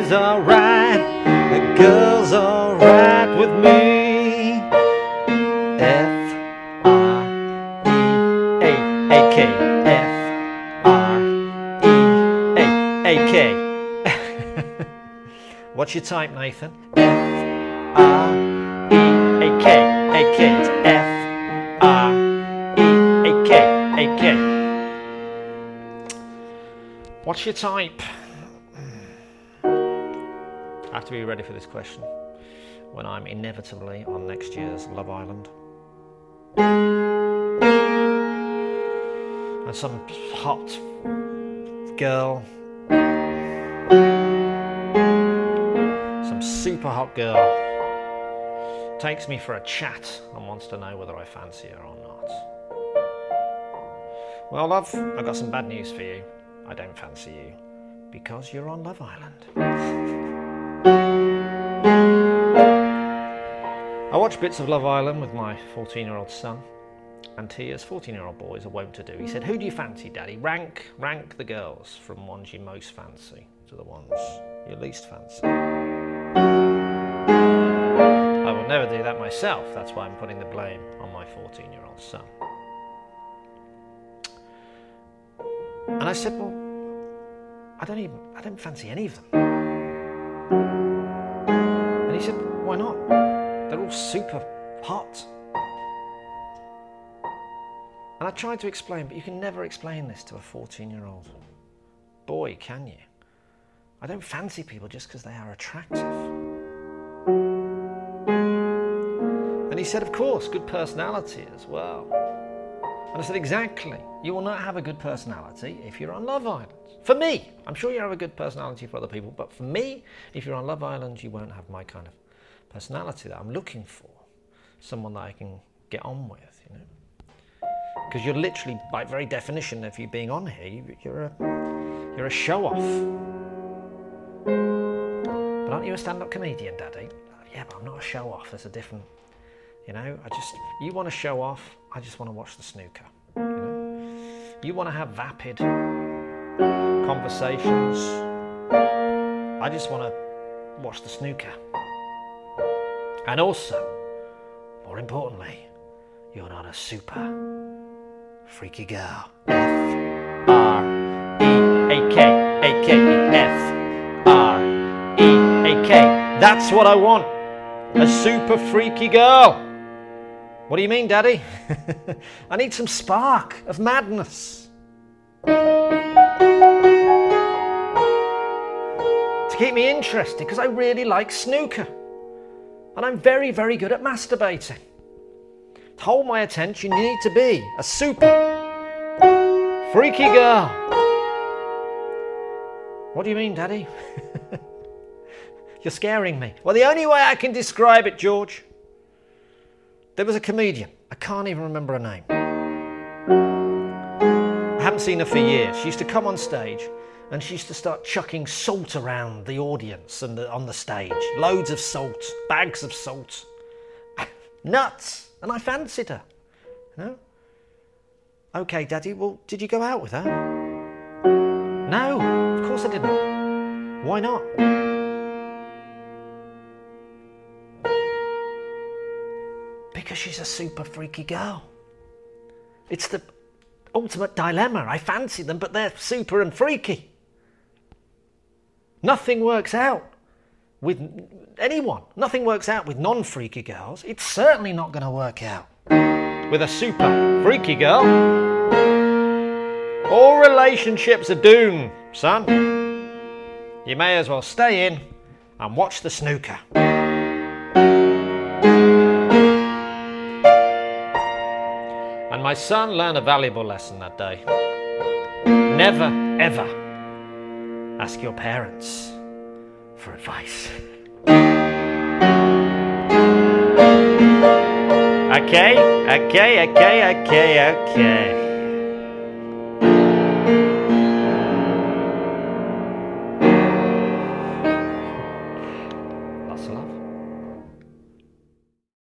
boys are right, the girls are right with me. F-R-E-A-A-K, F-R-E-A-A-K. What's your type, Nathan? F-R-E-A-K, A-K, it's F-R-E-A-K, A-K. What's your type? I have to be ready for this question when I'm inevitably on next year's Love Island. And some hot girl, some super hot girl, takes me for a chat and wants to know whether I fancy her or not. Well, love, I've got some bad news for you. I don't fancy you because you're on Love Island. I watch bits of Love Island with my 14-year-old son, and he, as 14-year-old boys are wont to do, he said, "Who do you fancy, Daddy? Rank the girls from ones you most fancy to the ones you least fancy." I would never do that myself. That's why I'm putting the blame on my 14-year-old son. And I said, "Well, I don't fancy any of them." And he said, "Why not? They're all super hot." And I tried to explain, but you can never explain this to a 14-year-old boy, can you? I don't fancy people just because they are attractive. And he said, "Of course, good personality as well." And I said, "Exactly. You will not have a good personality if you're on Love Island. For me, I'm sure you have a good personality for other people, but for me, if you're on Love Island, you won't have my kind of personality that I'm looking for. Someone that I can get on with, you know. Because you're literally, by very definition of you being on here, you're a show-off. But aren't you a stand-up comedian, Daddy?" "Yeah, but I'm not a show-off. There's a different, you know, you want to show off, I just want to watch the snooker. You know? You want to have vapid conversations, I just want to watch the snooker. And also, more importantly, you're not a super freaky girl." F-R-E-A-K, A-K-E, F-R-E-A-K. That's what I want. A super freaky girl. "What do you mean, Daddy?" "I need some spark of madness to keep me interested, because I really like snooker. And I'm very, very good at masturbating. To hold my attention, you need to be a super freaky girl." "What do you mean, Daddy?" "You're scaring me." "Well, the only way I can describe it, George, there was a comedian. I can't even remember her name. I haven't seen her for years. She used to come on stage and she used to start chucking salt around the audience and on the stage. Loads of salt, bags of salt. Nuts. And I fancied her. You know? "Okay, Daddy, well, did you go out with her?" "No, of course I didn't." "Why not?" "Because she's a super freaky girl. It's the ultimate dilemma. I fancy them, but they're super and freaky. Nothing works out with anyone. Nothing works out with non-freaky girls. It's certainly not going to work out with a super freaky girl. All relationships are doomed, son. You may as well stay in and watch the snooker." And my son learned a valuable lesson that day. Never, ever ask your parents for advice. Okay.